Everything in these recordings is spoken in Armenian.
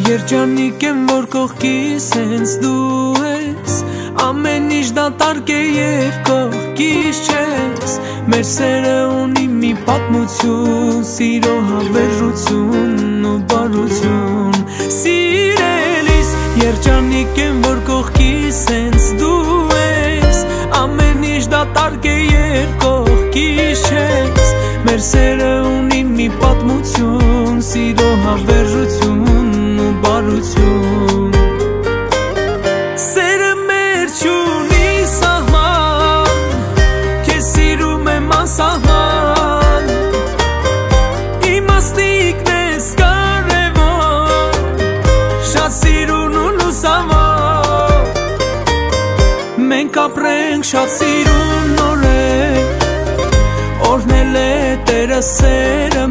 Երջանիկ եմ, որ կողքիս հենց դու ես, ամեն ինչ դատարկ է և կողքիս չես, մեր սերը ունի մի պատմություն, սիրո հավերժություն ու բարություն, սիրելիս, երջանիկ եմ, որ կողքիս հենց դու ես, ամեն ինչ դատարկ է և կողքիս չես, մեր սերը ունի մի պատմություն, սիրո հավերժություն ու բարություն, սերը մեր չունի սահման, քեզ սիրում եմ անսահման, իմաստիկն ես կարևոր, շատ սիրուն ու լուսավոր, մենք ապրենք շատ սիրուն նորեր, օրհնել է Տերը սերը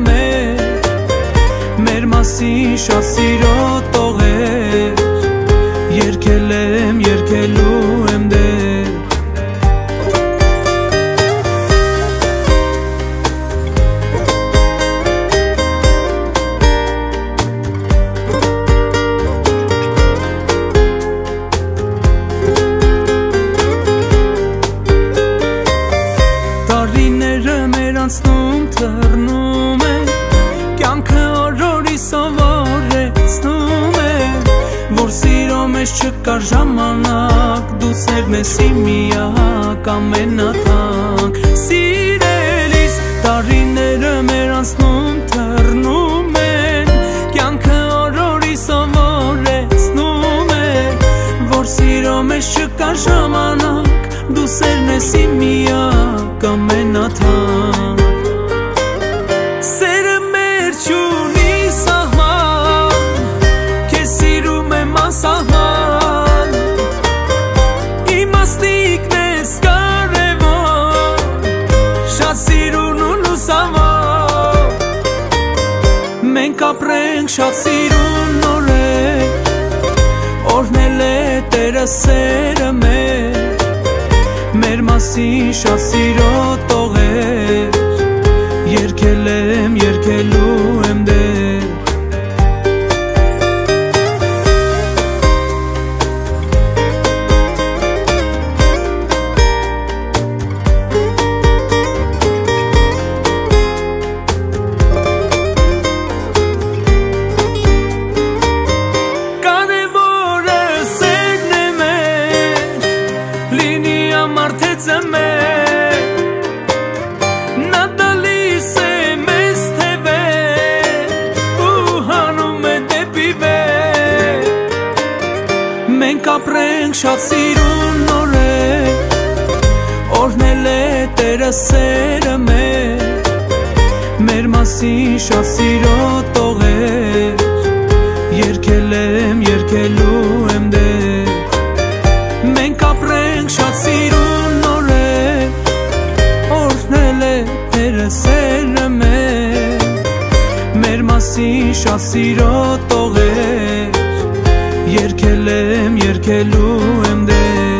մեր մասին շատ սիրո տողեր, երգել եմ, երգելու եմ դեր, տարիները մեր անցնում թռնում են, կյանքը օրորի սովորեցնում է, որ սիրո մեջ չկա ժամանակ, դու սերն ես իմ միակ ամենաթանկ, սիրելիս, տարիները մեր անցնում թռնում են, կյանքը օրորի սովորեցնում է, որ սիրո մեջ չկա ժամանակ, դու սերն ես իմ միակ ամենաթանկ, սերը մեր չունի սահման, քեզ սիրում եմ անսահման, իմաստիկն ես կարևոր, շատ սիրուն ու լուսավոր, մենք ապրենք շատ սիրուն նորեր, օրհնել է Տերը սերը մեր մասին շատ սիրո տողեր, երգել եմ, երգելու եմ դեր, կարևորը սերն է մեր, լինի ամարթեցը մեր, նա տալիս է մեզ թևեր, ու հանում է դեպի վեր, մենք ապրենք շատ սիրուն նորեր, օրհնել է Տերը սերը մեր մասին շատ սիրո տողեր, երգել եմ, երգելու եմ դեր, մենք ապրենք շատ սիրուն նորեր, օրհնել է Տերը սերը մեր մասին շատ սիրո տողեր, երգել եմ, երգելու եմ դեր,